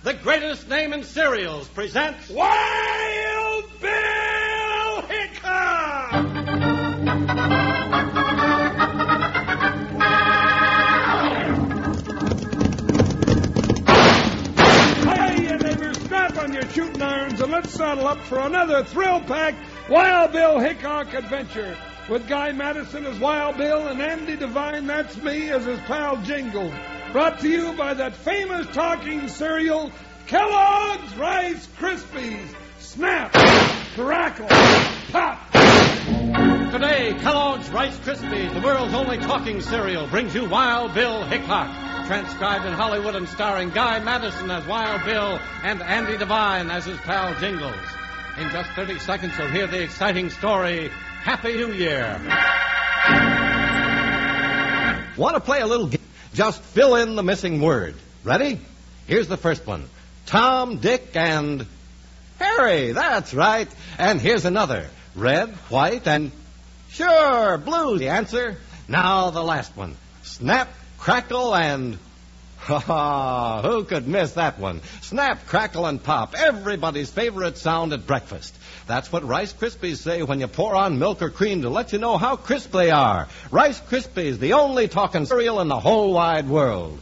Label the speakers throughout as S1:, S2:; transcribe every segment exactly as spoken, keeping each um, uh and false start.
S1: the greatest name in cereals, presents
S2: Wild Bill Hickok! Hey, you neighbors, strap on your shooting irons and let's saddle up for another thrill-packed Wild Bill Hickok adventure. With Guy Madison as Wild Bill and Andy Devine, that's me, as his pal Jingles. Brought to you by that famous talking cereal, Kellogg's Rice Krispies. Snap, crackle, pop.
S1: Today, Kellogg's Rice Krispies, the world's only talking cereal, brings you Wild Bill Hickok, transcribed in Hollywood and starring Guy Madison as Wild Bill and Andy Devine as his pal Jingles. In just thirty seconds, you'll hear the exciting story, Happy New Year.
S3: Want to play a little game? Just fill in the missing word. Ready? Here's the first one. Tom, Dick, and Harry. That's right. And here's another. Red, white, and sure, blue. The answer. Now the last one. Snap, crackle, and ha ha. Who could miss that one? Snap, crackle, and pop. Everybody's favorite sound at breakfast. That's what Rice Krispies say when you pour on milk or cream to let you know how crisp they are. Rice Krispies, the only talking cereal in the whole wide world.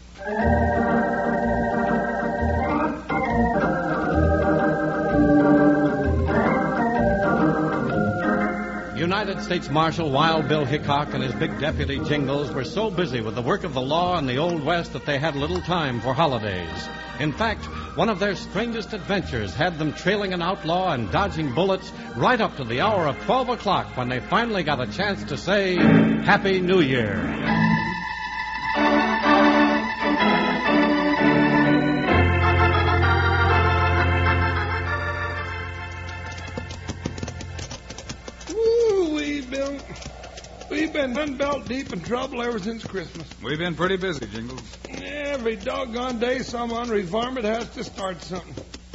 S1: United States Marshal Wild Bill Hickok and his big deputy Jingles were so busy with the work of the law in the Old West that they had little time for holidays. In fact, one of their strangest adventures had them trailing an outlaw and dodging bullets right up to the hour of twelve o'clock when they finally got a chance to say, Happy New Year.
S2: We've been unbelt deep in trouble ever since Christmas.
S4: We've been pretty busy, Jingles.
S2: Every doggone day some unreformed has to start something.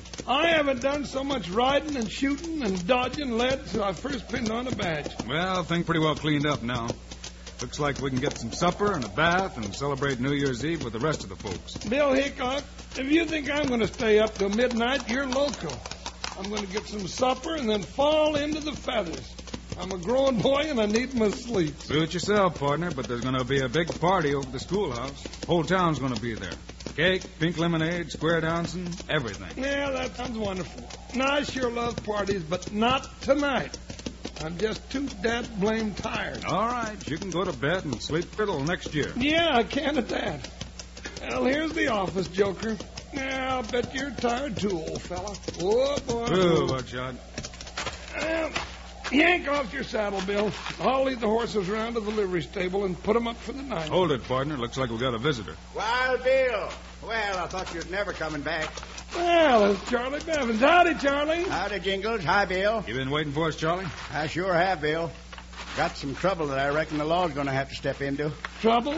S2: I haven't done so much riding and shooting and dodging lead since I first pinned on a badge.
S4: Well, things pretty well cleaned up now. Looks like we can get some supper and a bath and celebrate New Year's Eve with the rest of the folks.
S2: Bill Hickok, if you think I'm going to stay up till midnight, you're loco. I'm going to get some supper and then fall into the feathers. I'm a grown boy and I need my sleep.
S4: Suit yourself, partner, but there's going to be a big party over the schoolhouse. Whole town's going to be there. Cake, pink lemonade, square dancing, everything.
S2: Yeah, that sounds wonderful. Now, I sure love parties, but not tonight. I'm just too dead blame tired.
S4: All right, you can go to bed and sleep till next year.
S2: Yeah, I can at that. Well, here's the office, Joker. Yeah, I'll bet you're tired too, old fella. Oh, boy.
S4: True, Buckshot.
S2: Well, yank off your saddle, Bill. I'll lead the horses around to the livery stable and put them up for the night.
S4: Hold it, partner. Looks like we got a visitor.
S5: Wild Bill. Well, I thought you was never coming back.
S2: Well, it's Charlie Bevins. Howdy, Charlie.
S5: Howdy, Jingles. Hi, Bill.
S4: You been waiting for us, Charlie?
S5: I sure have, Bill. Got some trouble that I reckon the law's going to have to step into.
S2: Trouble?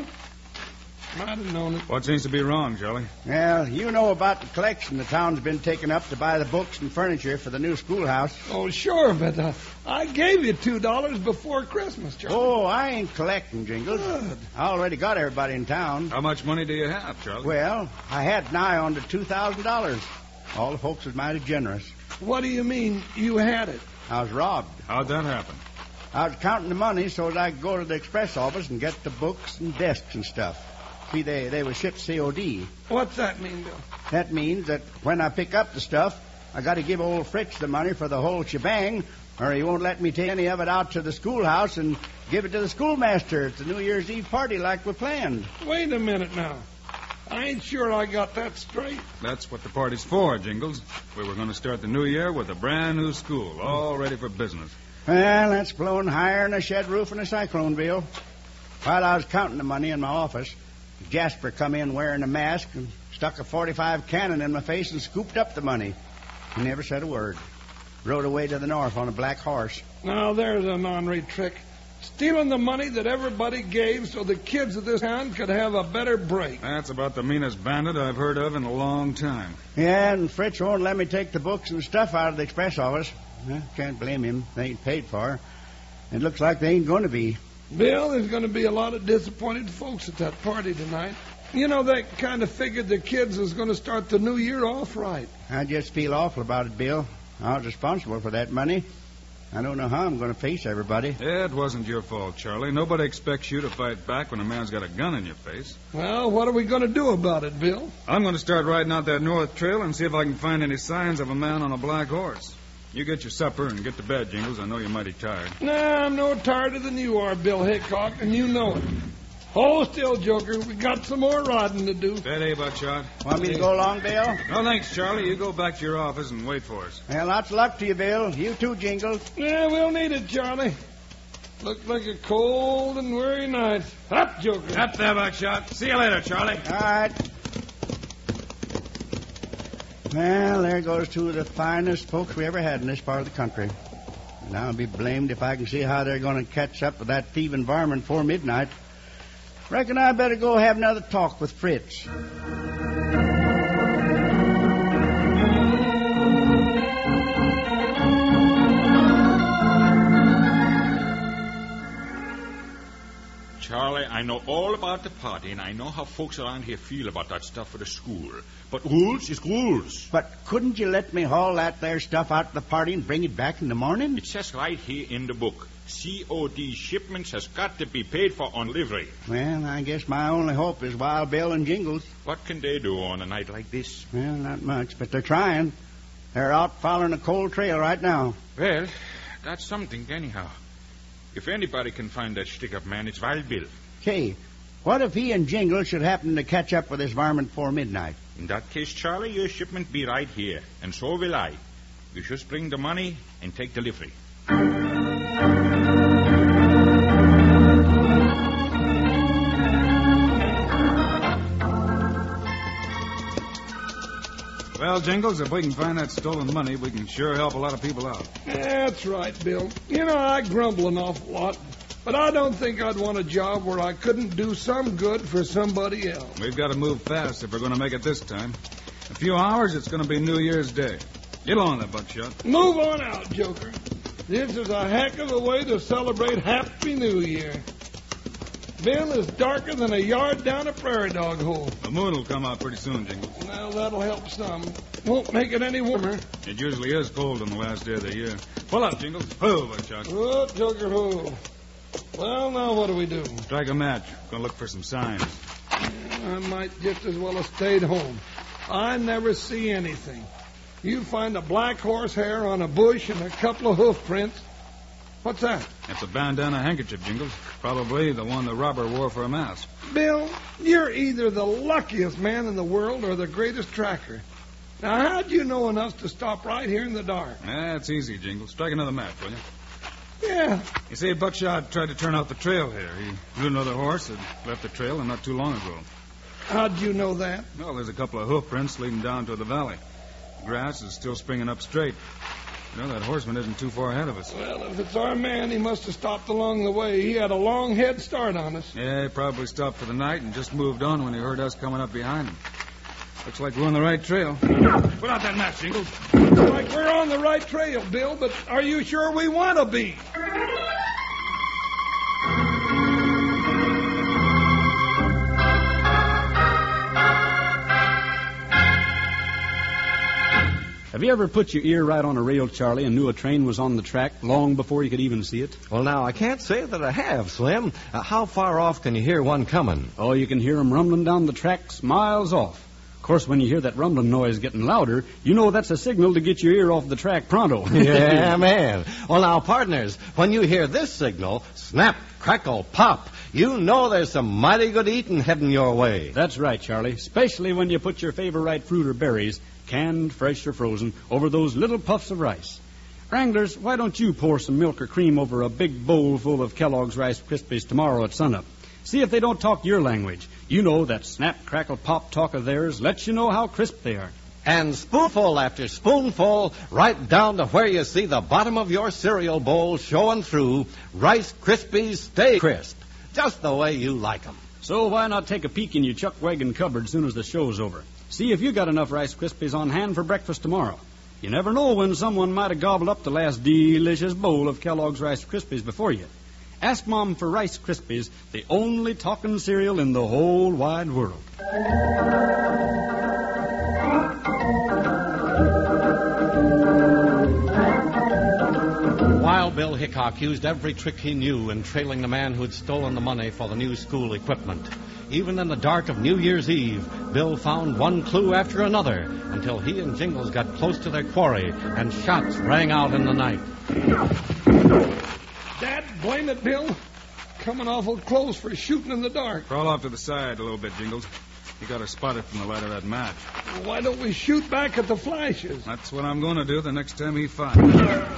S2: Might have known it.
S4: What seems to be wrong, Charlie?
S5: Well, you know about the collection the town's been taking up to buy the books and furniture for the new schoolhouse.
S2: Oh, sure, but uh, I gave you two dollars before Christmas, Charlie.
S5: Oh, I ain't collecting, Jingles.
S2: Good.
S5: I already got everybody in town.
S4: How much money do you have, Charlie?
S5: Well, I had nigh on to two thousand dollars. All the folks was mighty generous.
S2: What do you mean you had it?
S5: I was robbed.
S4: How'd that happen?
S5: I was counting the money so that I could go to the express office and get the books and desks and stuff. See, they, they were shipped C O D.
S2: What's that mean, Bill?
S5: That means that when I pick up the stuff, I got to give old Fritz the money for the whole shebang, or he won't let me take any of it out to the schoolhouse and give it to the schoolmaster at the New Year's Eve party like we planned.
S2: Wait a minute now. I ain't sure I got that straight.
S4: That's what the party's for, Jingles. We were going to start the new year with a brand new school, all ready for business.
S5: Well, that's blowing higher than a shed roof in a cyclone, Bill. While I was counting the money in my office, Jasper come in wearing a mask and stuck a forty-five cannon in my face and scooped up the money. He never said a word. Rode away to the north on a black horse.
S2: Now, there's an ornery trick. Stealing the money that everybody gave so the kids of this town could have a better break.
S4: That's about the meanest bandit I've heard of in a long time.
S5: Yeah, and Fritz won't let me take the books and stuff out of the express office. Well, can't blame him. They ain't paid for. It looks like they ain't going to be.
S2: Bill, there's going to be a lot of disappointed folks at that party tonight. You know, they kind of figured the kids was going to start the new year off right.
S5: I just feel awful about it, Bill. I was responsible for that money. I don't know how I'm going to face everybody.
S4: It wasn't your fault, Charlie. Nobody expects you to fight back when a man's got a gun in your face.
S2: Well, what are we going to do about it, Bill?
S4: I'm going to start riding out that north trail and see if I can find any signs of a man on a black horse. You get your supper and get to bed, Jingles. I know you're mighty tired.
S2: Nah, I'm no tireder than you are, Bill Hickok, and you know it. Hold still, Joker. We got some more riding to do.
S4: Steady, Buckshot.
S5: Want me to go along, Bill?
S4: No, thanks, Charlie. You go back to your office and wait for us.
S5: Well, lots of luck to you, Bill. You too, Jingles.
S2: Yeah, we'll need it, Charlie. Looked like a cold and weary night. Up, Joker.
S4: Up there, Buckshot. See you later, Charlie.
S5: All right. Well, there goes two of the finest folks we ever had in this part of the country. And I'll be blamed if I can see how they're going to catch up with that thieving varmint before midnight. Reckon I better go have another talk with Fritz.
S6: Charlie, I know all about the party, and I know how folks around here feel about that stuff for the school. But rules is rules.
S5: But couldn't you let me haul that there stuff out to the party and bring it back in the morning?
S6: It says right here in the book, C O D shipments has got to be paid for on livery.
S5: Well, I guess my only hope is Wild Bill and Jingles.
S6: What can they do on a night like this?
S5: Well, not much, but they're trying. They're out following a cold trail right now.
S6: Well, that's something anyhow. If anybody can find that stick-up man, it's Wild Bill.
S5: Say, what if he and Jingles should happen to catch up with this varmint before midnight?
S6: In that case, Charlie, your shipment be right here, and so will I. You just bring the money and take delivery.
S4: Well, Jingles, if we can find that stolen money, we can sure help a lot of people out.
S2: That's right, Bill. You know, I grumble an awful lot, but I don't think I'd want a job where I couldn't do some good for somebody else.
S4: We've got to move fast if we're going to make it this time. In a few hours, it's going to be New Year's Day. Get on there, Buckshot.
S2: Move on out, Joker. This is a heck of a way to celebrate Happy New Year. Bill is darker than a yard down a prairie dog hole.
S4: The moon will come out pretty soon, Jingles.
S2: Well, that'll help some. Won't make it any warmer.
S4: It usually is cold on the last day of the year. Pull up, Jingles. Ho, Buckshot.
S2: Oh, Joker, ho. Well, now what do we do?
S4: Strike a match. Gonna look for some signs.
S2: I might just as well have stayed home. I never see anything. You find a black horsehair on a bush and a couple of hoof prints. What's that?
S4: It's a bandana handkerchief, Jingles. Probably the one the robber wore for a mask.
S2: Bill, you're either the luckiest man in the world or the greatest tracker. Now, how'd you know enough to stop right here in the dark?
S4: That's easy, Jingles. Strike another match, will you?
S2: Yeah.
S4: You see, Buckshot tried to turn out the trail here. He knew another horse had left the trail and not too long ago.
S2: How'd you know that?
S4: Well, there's a couple of hoof prints leading down to the valley. The grass is still springing up straight. You know, that horseman isn't too far ahead of us.
S2: Well, if it's our man, he must have stopped along the way. He had a long head start on us.
S4: Yeah, he probably stopped for the night and just moved on when he heard us coming up behind him. Looks like we're on the right trail. Put out that match, Jingles.
S2: Looks like we're on the right trail, Bill, but are you sure we want to be?
S7: Have you ever put your ear right on a rail, Charlie, and knew a train was on the track long before you could even see it?
S3: Well, now, I can't say that I have, Slim. Uh, how far off can you hear one coming?
S7: Oh, you can hear 'em rumbling down the tracks miles off. Of course, when you hear that rumbling noise getting louder, you know that's a signal to get your ear off the track pronto.
S3: Yeah, man. Well, now, partners, when you hear this signal, snap, crackle, pop, you know there's some mighty good eating heading your way.
S7: That's right, Charlie, especially when you put your favorite fruit or berries, canned, fresh, or frozen, over those little puffs of rice. Wranglers, why don't you pour some milk or cream over a big bowl full of Kellogg's Rice Krispies tomorrow at sunup? See if they don't talk your language. You know that snap, crackle, pop talk of theirs lets you know how crisp they are.
S3: And spoonful after spoonful, right down to where you see the bottom of your cereal bowl showing through, Rice Krispies stay crisp, just the way you like 'em.
S7: So why not take a peek in your chuck wagon cupboard as soon as the show's over? See if you got enough Rice Krispies on hand for breakfast tomorrow. You never know when someone might have gobbled up the last delicious bowl of Kellogg's Rice Krispies before you. Ask Mom for Rice Krispies, the only talking cereal in the whole wide world.
S1: Wild Bill Hickok used every trick he knew in trailing the man who'd stolen the money for the new school equipment. Even in the dark of New Year's Eve, Bill found one clue after another until he and Jingles got close to their quarry and shots rang out in the night.
S2: Dad, blame it, Bill. Coming awful close for shooting in the dark.
S4: Crawl off to the side a little bit, Jingles. You got to spot it from the light of that match.
S2: Well, why don't we shoot back at the flashes?
S4: That's what I'm going to do the next time he fires.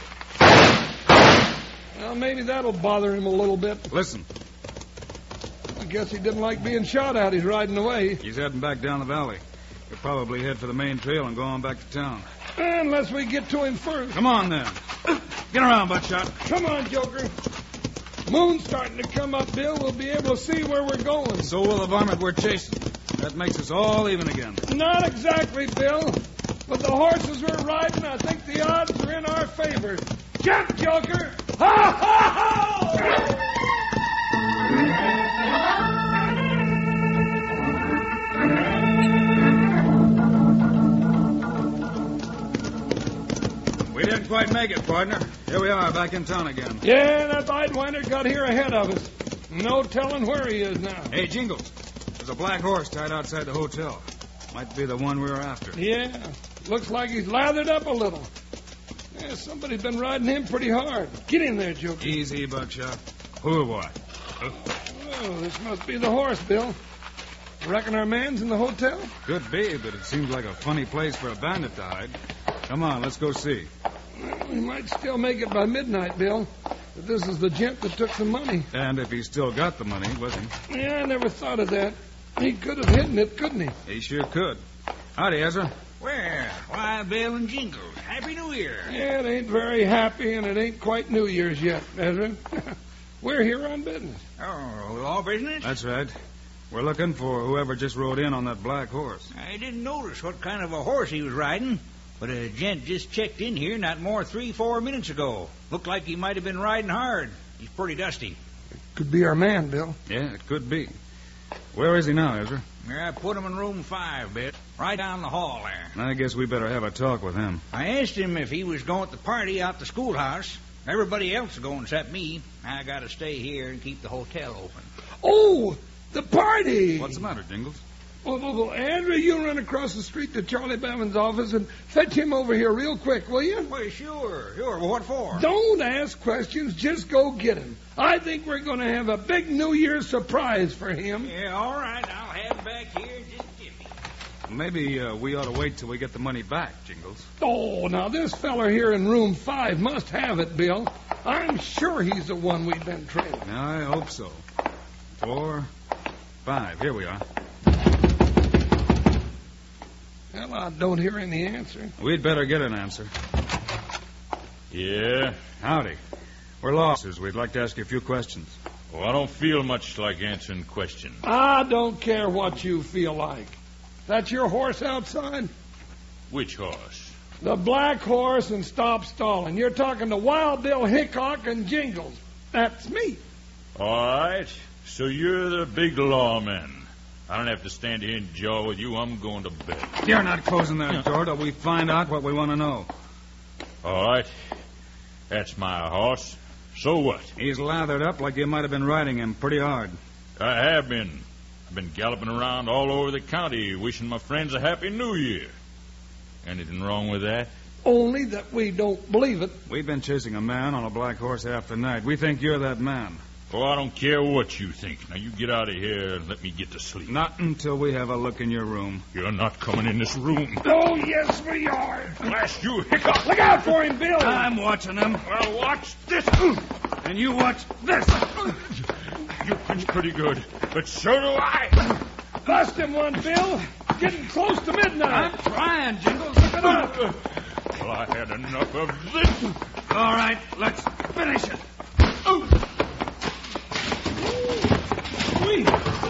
S2: Well, maybe that'll bother him a little bit.
S4: Listen.
S2: I guess he didn't like being shot at. He's riding away.
S4: He's heading back down the valley. He'll probably head for the main trail and go on back to town.
S2: Unless we get to him first.
S4: Come on, then. Get around, Buckshot.
S2: Come on, Joker. Moon's starting to come up, Bill. We'll be able to see where we're going.
S4: So will the varmint we're chasing. That makes us all even again.
S2: Not exactly, Bill. But the horses we're riding, I think the odds are in our favor. Jump, Joker! Ha, ha, ha!
S4: We didn't quite make it, partner. Here we are, back in town again.
S2: Yeah, that Sidewinder got here ahead of us. No telling where he is now.
S4: Hey, Jingles, there's a black horse tied outside the hotel. Might be the one we were after.
S2: Yeah, looks like he's lathered up a little. Yeah, somebody's been riding him pretty hard. Get in there, Joker.
S4: Easy, Buckshot. Who or what? Huh?
S2: Oh, this must be the horse, Bill. Reckon our man's in the hotel?
S4: Could be, but it seems like a funny place for a bandit to hide. Come on, let's go see.
S2: Well, we might still make it by midnight, Bill. But this is the gent that took the money.
S4: And if he still got the money with him.
S2: Yeah, I never thought of that. He could have hidden it, couldn't he?
S4: He sure could. Howdy, Ezra.
S8: Well, why, Bill and Jingles, Happy New Year.
S2: Yeah, it ain't very happy, and it ain't quite New Year's yet, Ezra. We're here on business.
S8: Oh, law business?
S4: That's right. We're looking for whoever just rode in on that black horse.
S8: I didn't notice what kind of a horse he was riding, but a gent just checked in here not more three, four minutes ago. Looked like he might have been riding hard. He's pretty dusty.
S2: Could be our man, Bill.
S4: Yeah, it could be. Where is he now, Ezra?
S8: I put him in room five, Bit, right down the hall there.
S4: I guess we better have a talk with him.
S8: I asked him if he was going to the party out the schoolhouse. Everybody else is going except me. I got to stay here and keep the hotel open.
S2: Oh, the party!
S4: What's the matter, Jingles?
S2: Well, well, well, Andrew, you run across the street to Charlie Bevan's office and fetch him over here real quick, will you?
S8: Well, sure, sure. Well, what for?
S2: Don't ask questions. Just go get him. I think we're going to have a big New Year's surprise for him.
S8: Yeah, all right. I'll have him back here in just a jiffy.
S4: Maybe uh, we ought to wait till we get the money back, Jingles.
S2: Oh, now this feller here in room five must have it, Bill. I'm sure he's the one we've been trailing.
S4: I hope so. Four, five. Here we are.
S2: Well, I don't hear any answer.
S4: We'd better get an answer.
S6: Yeah?
S4: Howdy. We're losers. We'd like to ask you a few questions.
S6: Well, I don't feel much like answering questions.
S2: I don't care what you feel like. That's your horse outside?
S6: Which horse?
S2: The black horse and Stop Stalling. You're talking to Wild Bill Hickok and Jingles. That's me.
S6: All right. So you're the big lawman. I don't have to stand here and jaw with you. I'm going to bed.
S4: You're not closing that door till we find out what we want to know.
S6: All right. That's my horse. So what?
S4: He's lathered up like you might have been riding him pretty hard.
S6: I have been. I've been galloping around all over the county wishing my friends a happy new year. Anything wrong with that?
S2: Only that we don't believe it.
S4: We've been chasing a man on a black horse half the night. We think you're that man.
S6: Oh, I don't care what you think. Now, you get out of here and let me get to sleep.
S4: Not until we have a look in your room.
S6: You're not coming in this room.
S2: Oh, yes, we are.
S6: Blast you, Hickok.
S2: Look out for him, Bill.
S4: I'm watching him.
S6: Well, watch this.
S4: And you watch this.
S6: You punch pretty good, but so do I.
S2: Bust him one, Bill. Getting close to midnight.
S4: I'm trying, Jingles. Look it up.
S6: Well, I had enough of this.
S4: All right, let's finish it.
S2: Wee.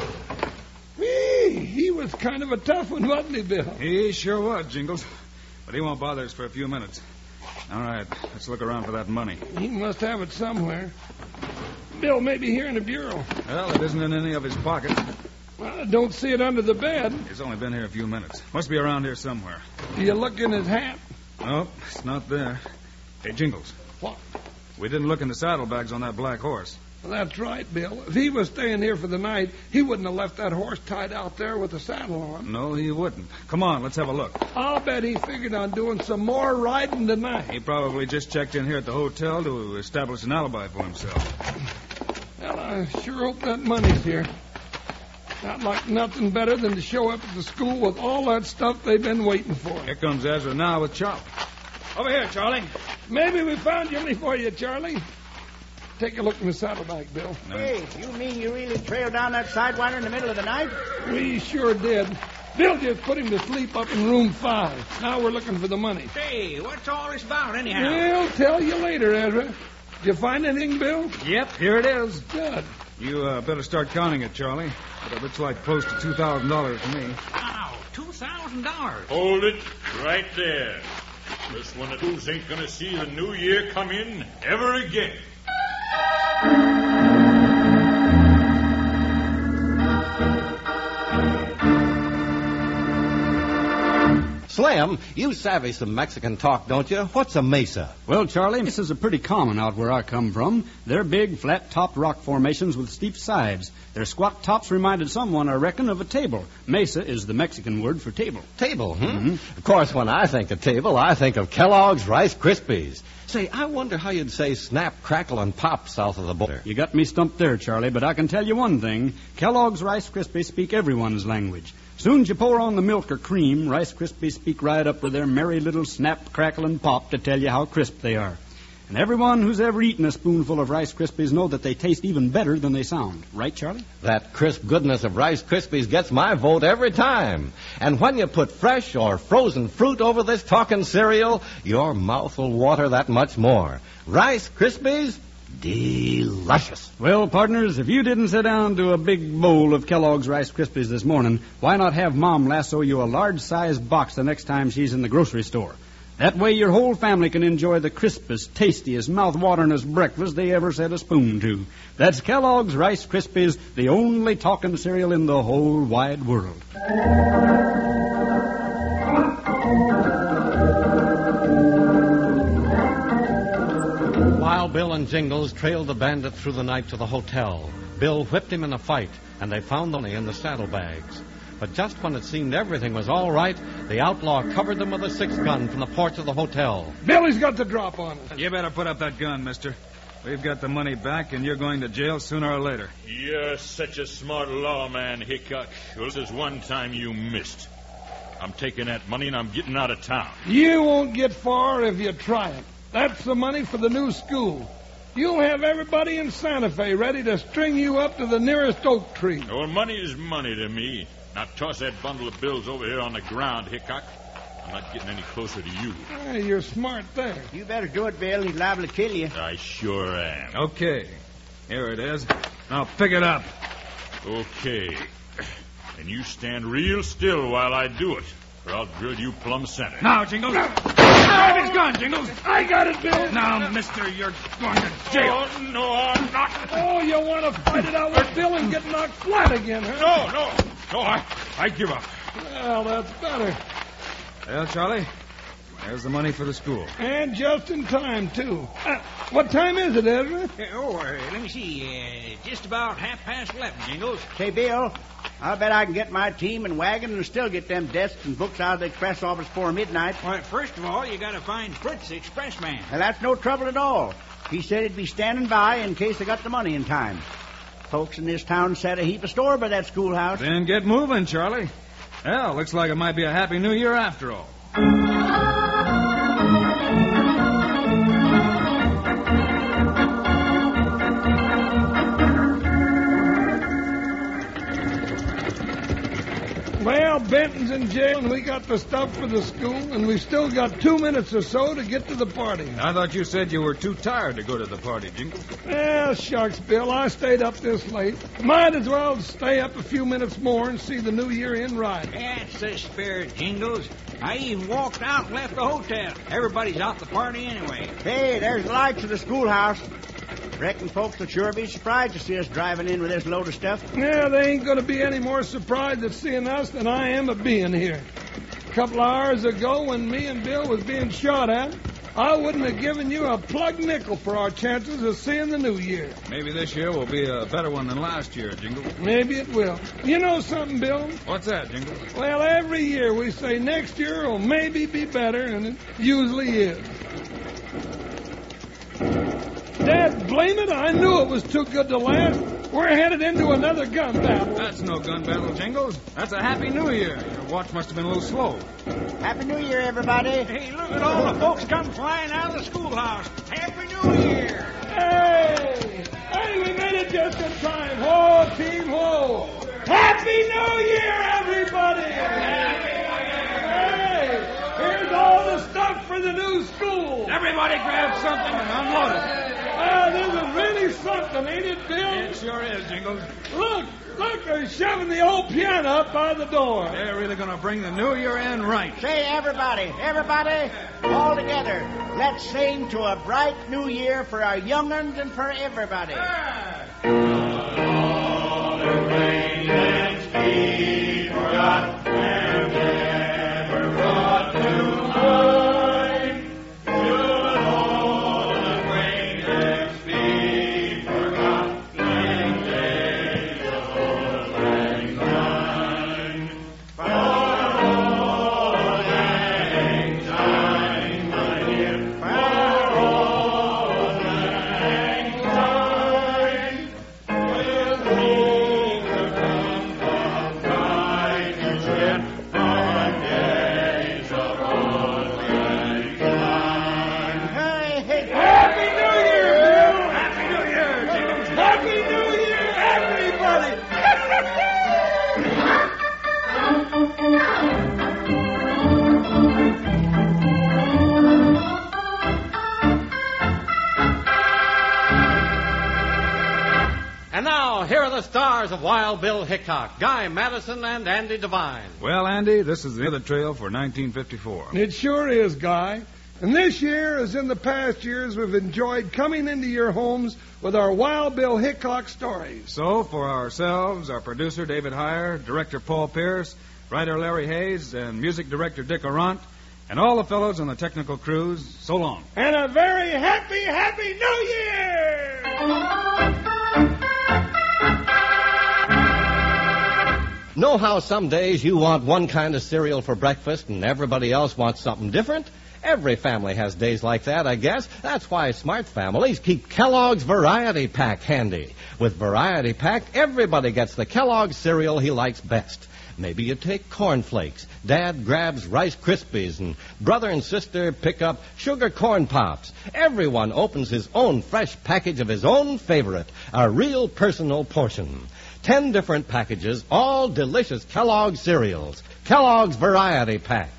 S2: Wee. He was kind of a tough one, wasn't he, Bill?
S4: He sure was, Jingles. But he won't bother us for a few minutes. All right, let's look around for that money.
S2: He must have it somewhere. Bill may be here in the bureau.
S4: Well, it isn't in any of his pockets.
S2: Well, I don't see it under the bed.
S4: He's only been here a few minutes. Must be around here somewhere.
S2: Do you look in his hat?
S4: Nope, it's not there. Hey, Jingles.
S2: What?
S4: We didn't look in the saddlebags on that black horse.
S2: Well, that's right, Bill. If he was staying here for the night, he wouldn't have left that horse tied out there with the saddle on.
S4: No, he wouldn't. Come on, let's have a look.
S2: I'll bet he figured on doing some more riding tonight.
S4: He probably just checked in here at the hotel to establish an alibi for himself.
S2: Well, I sure hope that money's here. Not like nothing better than to show up at the school with all that stuff they've been waiting for.
S4: Here comes Ezra now with Charlie. Over here, Charlie.
S2: Maybe we found Jimmy for you, Charlie. Take a look in the saddlebag, Bill.
S4: No.
S5: Hey, you mean you really trailed down that sidewinder in the middle of the night?
S2: We sure did. Bill just put him to sleep up in room five. Now we're looking for the money.
S8: Hey, what's all this about, anyhow?
S2: We'll tell you later, Ezra. Did you find anything, Bill?
S4: Yep, here it is.
S2: Good.
S4: You uh, better start counting it, Charlie. But it looks like close to two thousand dollars to me.
S8: Wow, two thousand dollars.
S6: Hold it right there. This one of those ain't gonna see the new year come in ever again.
S3: Slim, you savvy some Mexican talk, don't you? What's a mesa?
S7: Well, Charlie, mesas are pretty common out where I come from. They're big, flat-topped rock formations with steep sides. Their squat tops reminded someone, I reckon, of a table. Mesa is the Mexican word for table.
S3: Table, hmm?
S7: Mm-hmm.
S3: Of course, when I think of table, I think of Kellogg's Rice Krispies. Say, I wonder how you'd say snap, crackle, and pop south of the border.
S7: You got me stumped there, Charlie, but I can tell you one thing. Kellogg's Rice Krispies speak everyone's language. Soon as you pour on the milk or cream, Rice Krispies speak right up with their merry little snap, crackle, and pop to tell you how crisp they are. And everyone who's ever eaten a spoonful of Rice Krispies know that they taste even better than they sound. Right, Charlie?
S3: That crisp goodness of Rice Krispies gets my vote every time. And when you put fresh or frozen fruit over this talking cereal, your mouth will water that much more. Rice Krispies, delicious.
S7: Well, partners, if you didn't sit down to a big bowl of Kellogg's Rice Krispies this morning, why not have Mom lasso you a large-sized box the next time she's in the grocery store? That way your whole family can enjoy the crispest, tastiest, mouth-wateringest breakfast they ever set a spoon to. That's Kellogg's Rice Krispies, the only talking cereal in the whole wide world.
S1: Wild Bill and Jingles trailed the bandit through the night to the hotel. Bill whipped him in a fight, and they found the money in the saddlebags. But just when it seemed everything was all right, the outlaw covered them with a six-gun from the porch of the hotel.
S2: Billy's got the drop on us.
S4: You better put up that gun, mister. We've got the money back, and you're going to jail sooner or later.
S6: You're such a smart lawman, Hickok. Well, this is one time you missed. I'm taking that money, and I'm getting out of town.
S2: You won't get far if you try it. That's the money for the new school. You'll have everybody in Santa Fe ready to string you up to the nearest oak tree.
S6: Well, money is money to me. Now toss that bundle of bills over here on the ground, Hickok. I'm not getting any closer to you.
S2: Ah, you're smart there.
S5: You better do it, Bill. He's liable to kill you.
S6: I sure am.
S4: Okay. Here it is. Now pick it up.
S6: Okay. And you stand real still while I do it, or I'll drill you plumb center.
S4: Now, Jingles. Grab his gun, Jingles.
S2: I got it, Bill.
S4: Now, mister, you're going to jail.
S6: Oh, no, I'm not.
S2: Oh, you want to fight it out with Bill and get knocked flat again, huh?
S6: No, no. No, I, I give up.
S2: Well, that's better.
S4: Well, Charlie, there's the money for the school.
S2: And just in time, too. Uh, what time is it, Ezra?
S8: Uh, oh, uh, let me see. Uh, just about half past eleven, Jingles.
S5: Say, Bill, I'll bet I can get my team and wagon and still get them desks and books out of the express office before midnight.
S8: Well, first of all, you got to find Fritz, the express man.
S5: Now, that's no trouble at all. He said he'd be standing by in case I got the money in time. Folks in this town set a heap of store by that schoolhouse.
S4: Then get moving, Charlie. Well, looks like it might be a happy new year after all.
S2: Well, Benton's in jail, and we got the stuff for the school, and we've still got two minutes or so to get to the party.
S4: I thought you said you were too tired to go to the party, Jingles.
S2: Well, shucks, Bill, I stayed up this late. Might as well stay up a few minutes more and see the new year in right.
S8: That's the spirit, Jingles. I even walked out and left the hotel. Everybody's out the party anyway.
S5: Hey, there's the lights of the schoolhouse. Reckon folks will sure be surprised to see us driving in with this load of stuff.
S2: Yeah, they ain't going to be any more surprised at seeing us than I am at being here. A couple of hours ago, when me and Bill was being shot at, I wouldn't have given you a plug nickel for our chances of seeing the new year.
S4: Maybe this year will be a better one than last year, Jingles.
S2: Maybe it will. You know something, Bill?
S4: What's that, Jingles?
S2: Well, every year we say next year will maybe be better, and it usually is. Dad, blame it, I knew it was too good to last. We're headed into another gun battle.
S4: That's no gun battle, Jingles. That's a Happy New Year. Your watch must have been a little slow.
S5: Happy New Year, everybody.
S8: Hey, look at all the folks come flying out of the schoolhouse. Happy New Year.
S2: Hey! Hey, we made it just in time. Whoa, team, whoa. Happy New Year, everybody! Hey, here's all the stuff for the new school.
S4: Everybody grab something and unload it.
S2: Ah, this is really something, ain't it, Bill?
S4: It sure is, Jingles.
S2: Look, look, they're shoving the old piano up by the door.
S4: They're really going to bring the new year in right.
S5: Say, everybody, everybody, all together, let's sing to a bright new year for our young'uns and for everybody.
S1: And now, here are the stars of Wild Bill Hickok, Guy Madison and Andy Devine.
S4: Well, Andy, this is the other trail for nineteen fifty-four.
S2: It sure is, Guy. And this year, as in the past years, we've enjoyed coming into your homes with our Wild Bill Hickok stories.
S4: So, for ourselves, our producer, David Heyer, director, Paul Pierce, writer, Larry Hayes, and music director, Dick Arant, and all the fellows on the technical crews, so long.
S2: And a very happy, happy New Year!
S3: Know how some days you want one kind of cereal for breakfast and everybody else wants something different? Every family has days like that, I guess. That's why smart families keep Kellogg's Variety Pack handy. With Variety Pack, everybody gets the Kellogg's cereal he likes best. Maybe you take Corn Flakes, Dad grabs Rice Krispies, and brother and sister pick up Sugar Corn Pops. Everyone opens his own fresh package of his own favorite, a real personal portion. Ten different packages, all delicious Kellogg's cereals. Kellogg's Variety Pack.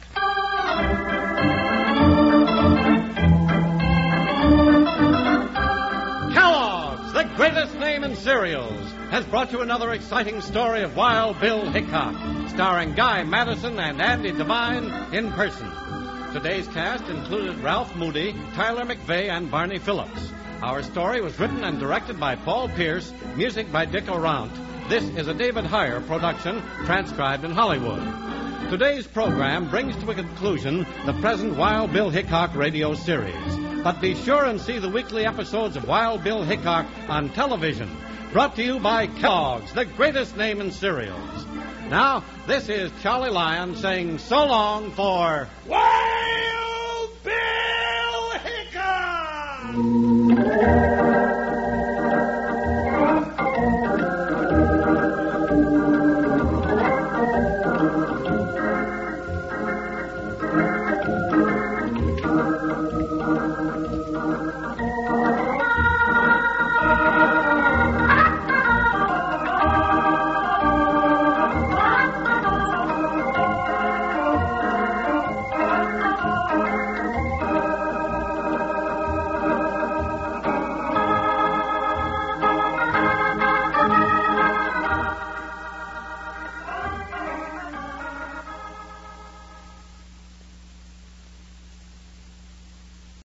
S1: Kellogg's, the greatest name in cereals, has brought you another exciting story of Wild Bill Hickok, starring Guy Madison and Andy Devine in person. Today's cast included Ralph Moody, Tyler McVeigh, and Barney Phillips. Our story was written and directed by Paul Pierce, music by Dick Arant. This is a David Heyer production, transcribed in Hollywood. Today's program brings to a conclusion the present Wild Bill Hickok radio series. But be sure and see the weekly episodes of Wild Bill Hickok on television. Brought to you by Kellogg's, the greatest name in cereals. Now, this is Charlie Lyon saying so long for
S2: Wild Bill Hickok!